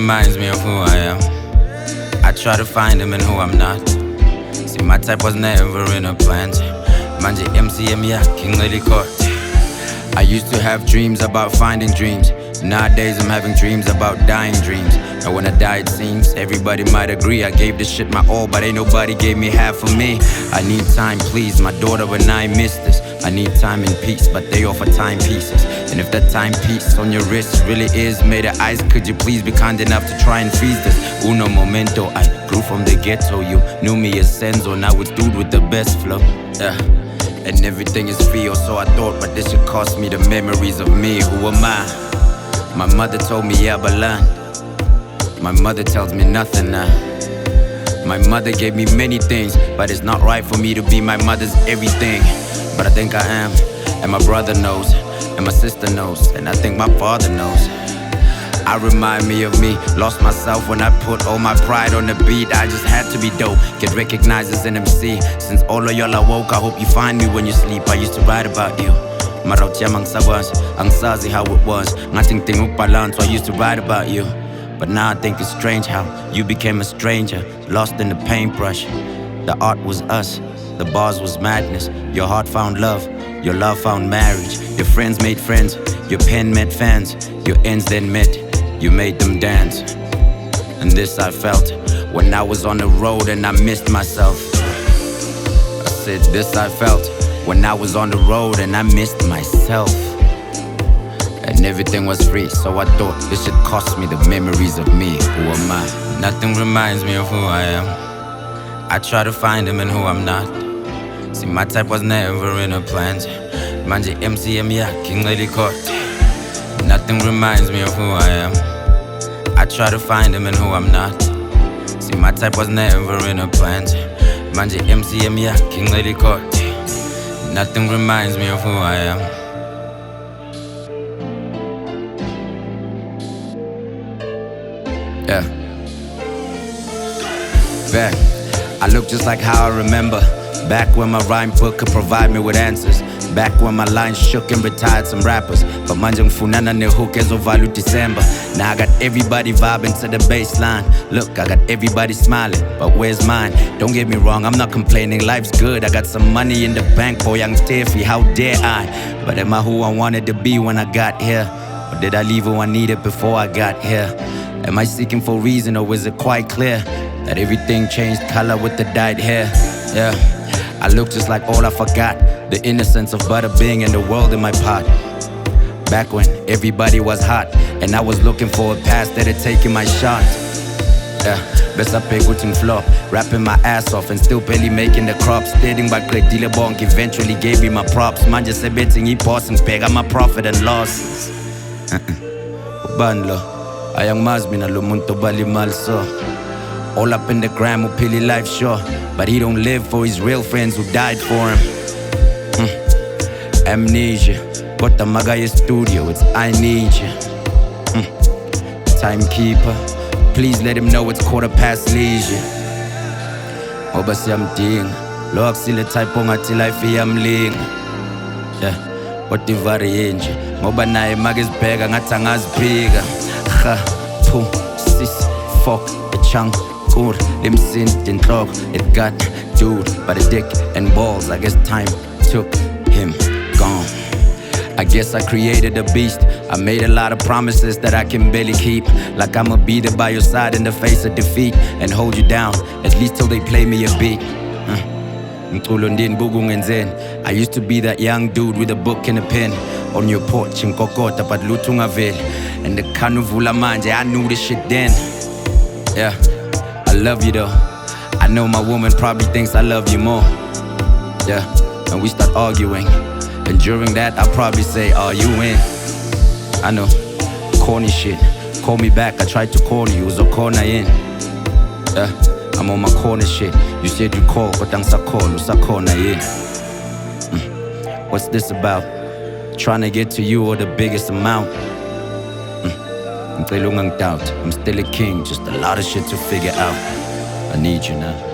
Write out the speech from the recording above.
reminds me of who I am. I try to find him in who I'm not. See, my type was never in a plant. Manje MCM yakhe caught. I used to have dreams about finding dreams. Nowadays I'm having dreams about dying dreams. And when I die it seems everybody might agree I gave this shit my all, but ain't nobody gave me half of me. I need time please, my daughter and I miss this. I need time and peace, but they offer timepieces. And if that timepiece on your wrist really is made of ice, could you please be kind enough to try and freeze this? Uno momento, I grew from the ghetto. You knew me as Senzo, now it's dude with the best flow. Yeah. And everything is real, so I thought, but this should cost me the memories of me. Who am I? My mother told me, yeah, but learn. My mother tells me nothing now. My mother gave me many things, but it's not right for me to be my mother's everything. But I think I am, and my brother knows, and my sister knows, and I think my father knows. I remind me of me, lost myself when I put all my pride on the beat. I just had to be dope, get recognized as an MC. Since all of y'all are woke, I hope you find me when you sleep. I used to write about you. Marautyama ngisakwazi, angisazi how it was. Ngathi ngidinga ukubalance, I used to write about you. But now I think it's strange how you became a stranger, lost in the paintbrush. The art was us, the bars was madness. Your heart found love, your love found marriage. Your friends made friends, your pen met fans. Your ends then met, you made them dance. And this I felt when I was on the road and I missed myself. I said this I felt when I was on the road and I missed myself. And everything was free, so I thought this should cost me the memories of me. Who am I? Nothing reminds me of who I am. I try to find him in who I'm not. See, my type was never in a plant. Manje MCM yakhe caught. Nothing reminds me of who I am. I try to find him in who I'm not. See, my type was never in a plant. Manje MCM yakhe caught. Nothing reminds me of who I am. Yeah. Back, I look just like how I remember. Back when my rhyme book could provide me with answers. Back when my lines shook and retired some rappers. But manje ngifunana ne-hook ezovala December. Now I got everybody vibing to the baseline. Look, I got everybody smiling, but where's mine? Don't get me wrong, I'm not complaining, life's good. I got some money in the bank, boy, I'm stiffy, how dare I? But am I who I wanted to be when I got here? Or did I leave who I needed before I got here? Am I seeking for reason, or is it quite clear that everything changed color with the dyed hair? Yeah, I look just like all I forgot. The innocence of butter being in the world in my pot. Back when everybody was hot and I was looking for a pass that had taken my shot. Yeah, best I pay good flop, rapping my ass off and still barely making the crop. Stating by Craig Dealer Bonk eventually gave me my props. Man just said betting he paused and peg my profit and losses. Banlo, ayang mas minalumunto balimal so. All up in the gram upili life sure, but he don't live for his real friends who died for him. Amnesia, got the Magaya studio, it's I need you. Timekeeper, please let him know it's 15:15 leisure. Oba siyamdinga, lo akusile type ongathi life iyamlinga. Yeah, what divari yenje, ngoba naye makizibheka ngathi angaziphika. Ha, phu, sis, fuck, a chunk, good, limsin, inhloko, it got dude, by the dick and balls, I guess time took him gone. I guess I created a beast. I made a lot of promises that I can barely keep. Like I'ma be there by your side in the face of defeat and hold you down, at least till they play me a beat. I used to be that young dude with a book and a pen on your porch in Kokota, but Lutungaville. And the Kanuvula manje, I knew this shit then. Yeah, I love you though. I know my woman probably thinks I love you more. Yeah, and we start arguing. And during that, I'll probably say, are you in? I know, corny shit. Call me back, I tried to call you, so corner in. Yeah, I'm on my corner shit. You said you call, but I'm corner in. What's this about? Trying to get to you or the biggest amount? I'm still a king, just a lot of shit to figure out. I need you now.